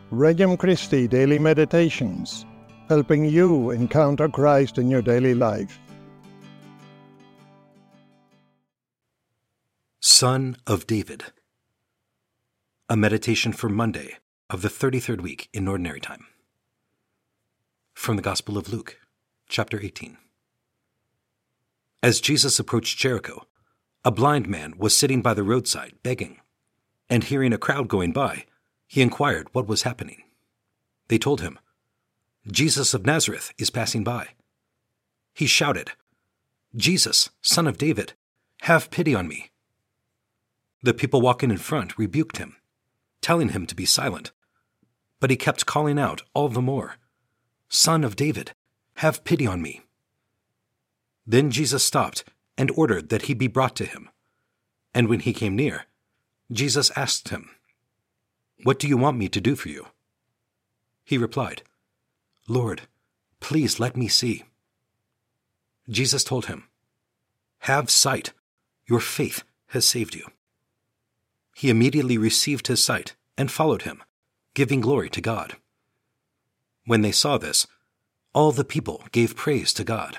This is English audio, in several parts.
Regnum Christi Daily Meditations, helping you encounter Christ in your daily life. Son of David. A meditation for Monday of the 33rd week in Ordinary Time. From the Gospel of Luke, chapter 18. As Jesus approached Jericho, a blind man was sitting by the roadside begging, and hearing a crowd going by, he inquired what was happening. They told him, "Jesus of Nazareth is passing by." He shouted, "Jesus, Son of David, have pity on me." The people walking in front rebuked him, telling him to be silent, but he kept calling out all the more, "Son of David, have pity on me." Then Jesus stopped and ordered that he be brought to him. And when he came near, Jesus asked him, "What do you want me to do for you?" He replied, "Lord, please let me see." Jesus told him, "Have sight, your faith has saved you." He immediately received his sight and followed him, giving glory to God. When they saw this, all the people gave praise to God.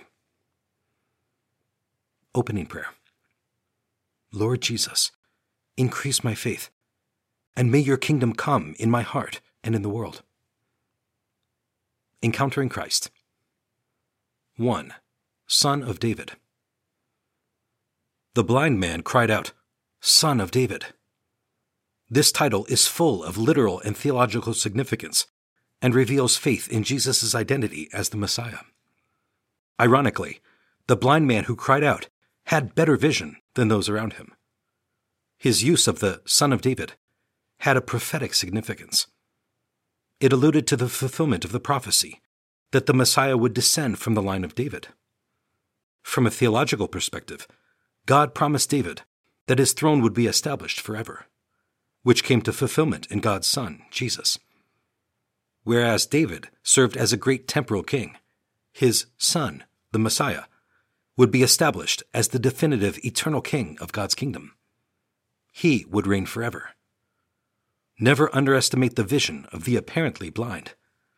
Opening prayer. Lord Jesus, increase my faith, and may your kingdom come in my heart and in the world. Encountering Christ. 1. Son of David. The blind man cried out, "Son of David." This title is full of literal and theological significance and reveals faith in Jesus' identity as the Messiah. Ironically, the blind man who cried out had better vision than those around him. His use of the Son of David had a prophetic significance. It alluded to the fulfillment of the prophecy that the Messiah would descend from the line of David. From a theological perspective, God promised David that his throne would be established forever, which came to fulfillment in God's Son, Jesus. Whereas David served as a great temporal king, his son, the Messiah, would be established as the definitive eternal king of God's kingdom. He would reign forever. Never underestimate the vision of the apparently blind.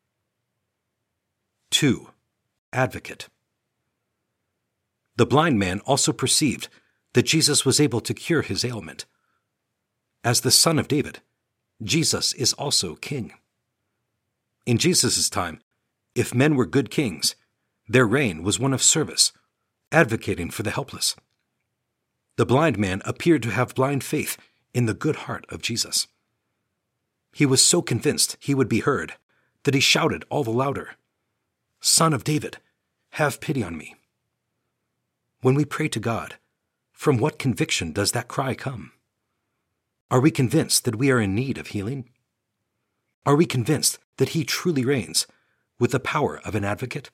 2. Advocate. The blind man also perceived that Jesus was able to cure his ailment. As the Son of David, Jesus is also king. In Jesus' time, if men were good kings, their reign was one of service, advocating for the helpless. The blind man appeared to have blind faith in the good heart of Jesus. He was so convinced he would be heard that he shouted all the louder, "Son of David, have pity on me." When we pray to God, from what conviction does that cry come? Are we convinced that we are in need of healing? Are we convinced that he truly reigns with the power of an advocate?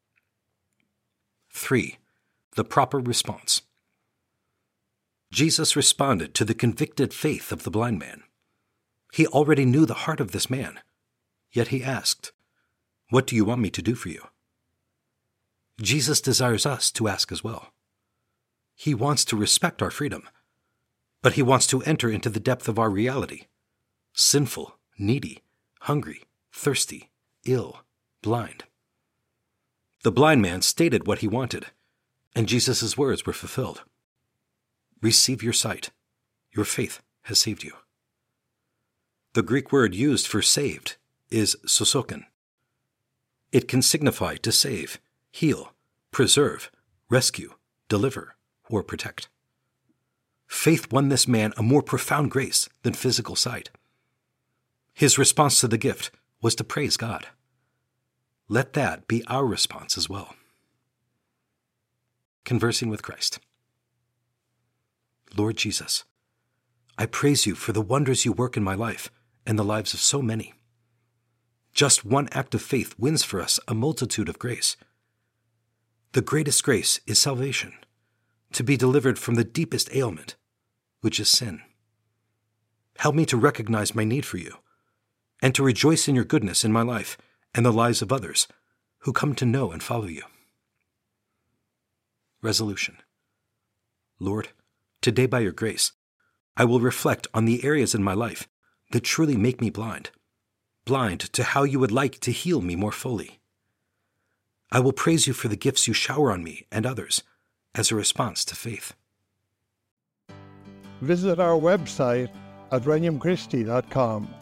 3. The proper response. Jesus responded to the convicted faith of the blind man. He already knew the heart of this man, yet he asked, "What do you want me to do for you?" Jesus desires us to ask as well. He wants to respect our freedom, but he wants to enter into the depth of our reality: sinful, needy, hungry, thirsty, ill, blind. The blind man stated what he wanted, and Jesus' words were fulfilled. Receive your sight. Your faith has saved you. The Greek word used for saved is sosoken. It can signify to save, heal, preserve, rescue, deliver, or protect. Faith won this man a more profound grace than physical sight. His response to the gift was to praise God. Let that be our response as well. Conversing with Christ. Lord Jesus, I praise you for the wonders you work in my life and the lives of so many. Just one act of faith wins for us a multitude of grace. The greatest grace is salvation, to be delivered from the deepest ailment, which is sin. Help me to recognize my need for you, and to rejoice in your goodness in my life and the lives of others who come to know and follow you. Resolution. Lord, today by your grace, I will reflect on the areas in my life that truly make me blind, blind to how you would like to heal me more fully. I will praise you for the gifts you shower on me and others as a response to faith. Visit our website at RegnumChristi.com